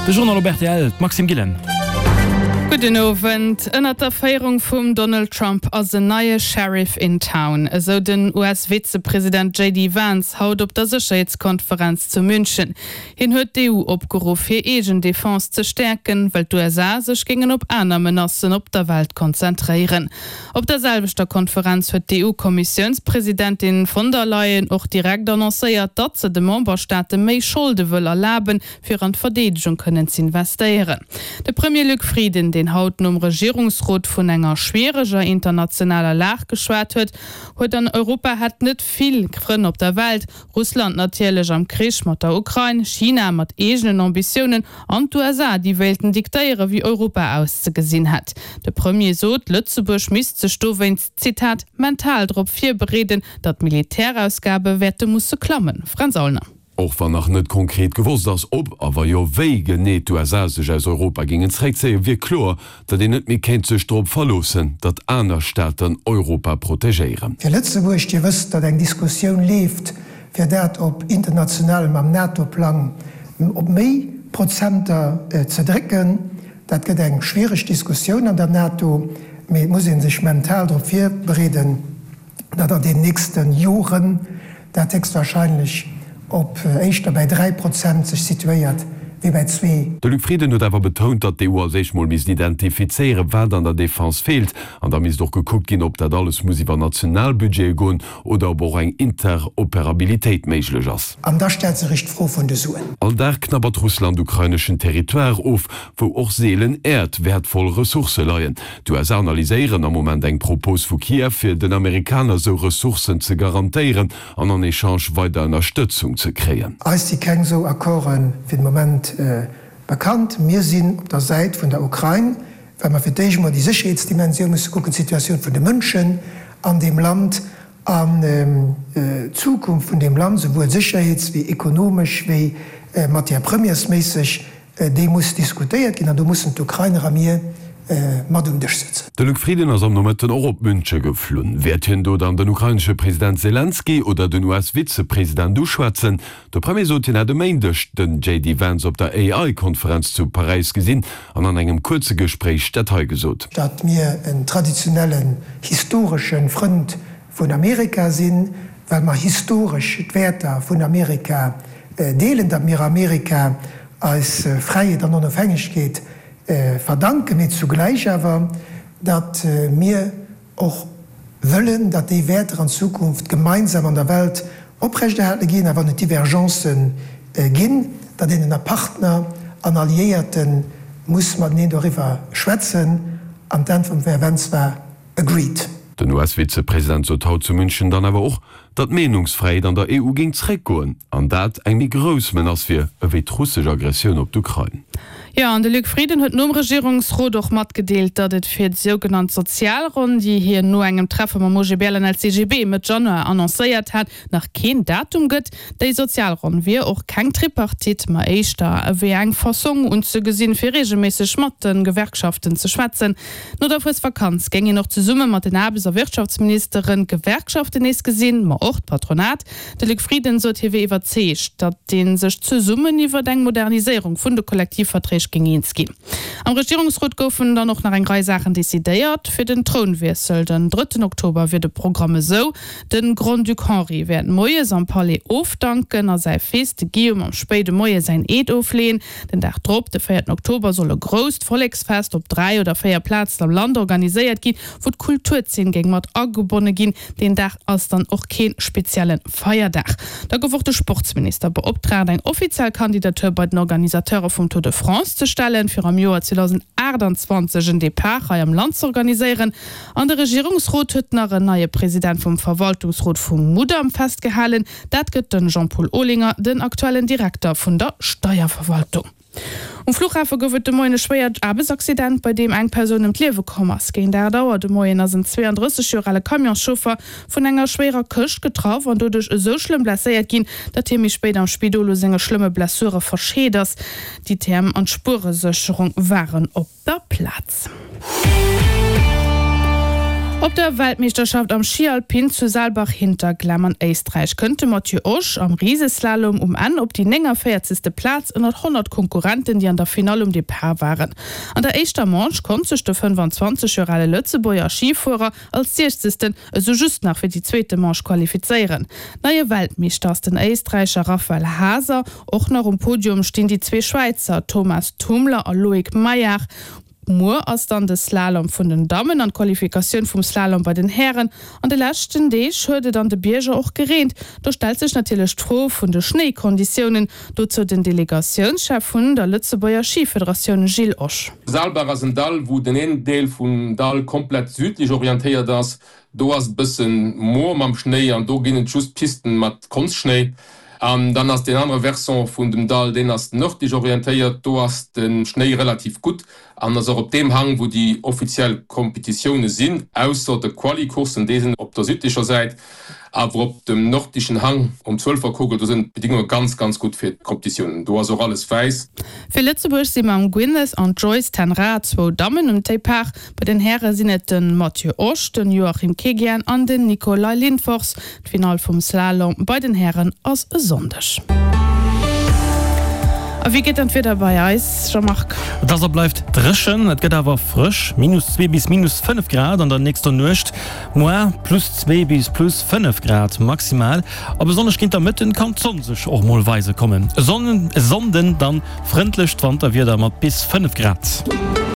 De Journal RTL Maxim Gillen. Guten Abend. Ënner der Feierung vum Donald Trump as den neue Sheriff in Town. So den US-Vizepräsident J.D. Vance haut op der Sicherheitskonferenz zu München. Hin huet d'EU opgeruf fir egen Defense ze stärken, weil d'USA sech gingen op aner Menassen op der Welt konzentrieren. Op derselbeter Konferenz huet die EU-Kommissionspräsidentin von der Leyen och direkt annoncéiert, dat ze de Memberstaate méi Schulde wëll erlaben fir an Verdedigung können ze investieren. De Premier Luc Frieden, den hauten Regierungsrat vun enger schwereger internationaler Lage geschwert huet an Europa hat net viel Grünn op der Welt. Russland natürlich am Krieg mat der Ukraine, China mat egenen Ambitionen an USA die Welten Diktature wie Europa ausgesehen hat. Der Premier sot Lützeburg misste Stowens Zitat mental drop 4 bereden, dat Militärausgabe wette musssse klammen. Franz Allner. Auch war noch net konkret gewusst dass aber jo wege net sech aus Europa gingen trägt se wie klar, dat den net mir kennt ze Strom verlosen, dat aner Staaten Europa protegeieren. Für Lützeburg die wisst, dat eng Diskussion lebt, fir dat op internationalem am NATO-Plan op méi Prozenter zerdricken, dat get eng schwierig Diskussion an der NATO muss sich mental darauf bereden, dat er den nächsten Jahren der Text wahrscheinlich ob echt bei 3% sich situiert wie bei 2. De Luc Frieden hat aber betont, dat die EU sich mal mis identifizieren, wer an der Defense fehlt, an da mis doch geguckt gin, ob dat alles muss über Nationalbudget gehen oder ob auch eng Interoperabilität möglich ist. An da stellt sich recht froh von der Suen. All da knabbert Russland ukrainischen Territoire auf, wo auch Seelen wertvolle Ressourcen leihen. Du hast analysieren am Moment eng Propos von Kiew für den Amerikaner so Ressourcen zu garantieren, an an Echange weiter Unterstützung zu kreieren. Als die kein so Akkoren für den Moment bekannt. Wir sind auf der Seite von der Ukraine, weil man für dich mal die Sicherheitsdimension muss gucken, Situation von den Menschen an dem Land, an Zukunft von dem Land, sowohl sicherheits- wie ökonomisch, wie materiell-premiersmäßig, die muss diskutiert werden. Du musst die Ukrainer an mir mat unterstützen. De Luc Frieden ass am no den Europamënsche geflohen. Wer hin do an den ukrainsche Präsident Zelensky oder den US-Vizepräsident duschwatzen, der Premier Sotin hat Maindecht den J.D. Vance op der AI-Konferenz zu Paris gesinn an engem kurze Gespräch Stadtteil gesot. Dat mir en traditionellen historischen Front vun Amerika sinn, weil man historisch Wertter vun Amerika deelen, dat mir Amerika als freie dann unabhängig geht, verdanke mit zugleich aber, dat mir auch wollen, dat die Werte an Zukunft gemeinsam an der Welt oprechterhalten gehen, aber nicht Divergenzen gehen, dat in der Partner an Alliierten muss man nicht darüber schwätzen, an den vom Verwens war agreed. Den US-Vizepräsident so haut zu München dann aber auch, dat Meinungsfreiheit an der EU ging zurückgehen, an dat eng wie groß men als wir wie russische Aggression op Ukraine. Ja, an de Luc Frieden huet nom Regierungsrat doch mat gedeelt, dat et fir d sogenannte Sozialrunde, die hier no engem Treffer ma Mojebellen als CGB mit Januar annoncéiert hat, nach kein Datum gëtt, déi Sozialrunde wie auch kein Tripartit ma eichter wie eng Fassung und ze gesinn fir regelmäßig Schmotten Gewerkschaften zu schwatzen. No der fürs Vakanz gänge noch zu Summe mat den Abeser Wirtschaftsministerin Gewerkschaften is gesinn, ma auch Patronat. De Luc Frieden so TV iwwerzecht, dat den sech zu Summen iwwer deng Modernisierung vun de Kollektivverträge Ginski. Am Regierungsrat goufen dann noch nach en Reisachen desideiert fir den Thronwechsel. Den 3. Oktober wird de Programme so. Den Grand Duc Henri werden Moie am Palais aufdanken, er sei fest Guillaume am späte Moie sein Eid auflehen. Den Dach drop, der 4. Oktober solle groß Volksfest op 3 oder 4 Platz am Land organisiert gehen, wo d Kulturzen gegen mat angebunden gehen. Den Dach als dann auch kein speziellen Feierdach. Da gewuchte Sportsminister beobtragt ein Offizialkandidatur bei den Organisateuren vom Tour de France zu stellen, für am Jahr 2028 ein Depart am Land zu organisieren. An der Regierungsrat hat noch ein neuer Präsident vom Verwaltungsrat vom Mudam festgehalten. Das gibt dann Jean-Paul Ohlinger, den aktuellen Direktor von der Steuerverwaltung. Um Flughafen gowet de moine schwer Arbeitsaccident, bei dem eng Person im Lewe kommers. Gegen der Dauer de Moiner sind 32-jährige Kamionschauffeur von enger schwerer Köcht getroffen und dadurch so schlimm blessiert gin, dat mich später am Spidolo senger schlimme Blessure verschäders. Die Thermen- und Spurensicherung waren op der Platz. Op der Weltmeisterschaft am Skialpin zu Saalbach hinter Glammern Eistreich könnte Mathieu Osch am Rieseslalom an op die enger 40. Platz in 100 Konkurrenten, die an der Finale um die Paar waren. An der Eischter Manche konnte der 25-jährige Lützeburger Skifuhrer als 60. so just nach für die zweite Manche qualifizieren. Neue Weltmeister ist den Eistreicher Raphael Haser, auch noch im Podium stehen die zwei Schweizer Thomas Tumler und Loic Meyer. Moore ass dann de Slalom vun den Damen an Qualifikation vum Slalom bei den Herren an de lachten Deeg huede dann de Bierger och gereint. Da stel sech natürlich Stro vun de Schneekonditionen dozu den Delegationschef vun der Lützeburger Skiföderation Gilles Osch. Saalbach as Dall, wo den en Deel vun Dall komplett südlich orientéiert ass, do hast bisssen Moor am Schnee an do ginnen just Pisten mat Kunstschnee. Dann hast den andere Version vun dem Dall, den hast nördlich orientéiert, du hast den Schnee relativ gut. Anders op dem Hang, wo die offiziell Kompetitionen sind, ausser der Qualikursen, die sind op der südlicher Seite, aber op dem nordischen Hang um 12er Kugel, da sind Bedingungen ganz gut für Kompetitionen. Du hast auch alles weiß. Für Lützeburg sind am Gwyneth und Joyce Tenra 2 Damen und Teipach. Bei den Herren sind den Mathieu Osch, den Joachim Kegian und den Nikolai Lindfors. Das Final vom Slalom bei den Herren aus Sonntag. Wie geht entweder bei Eis, Jean-Marc? Das bleibt dreschen, es geht aber frisch, -2 bis -5 Grad an der nächsten Nacht, +2 bis +5 Grad maximal, aber sonst geht der Mitten kann Sonne sich auch mal weise kommen. Sonden dann freundlich, wann da wieder mal bis 5 Grad.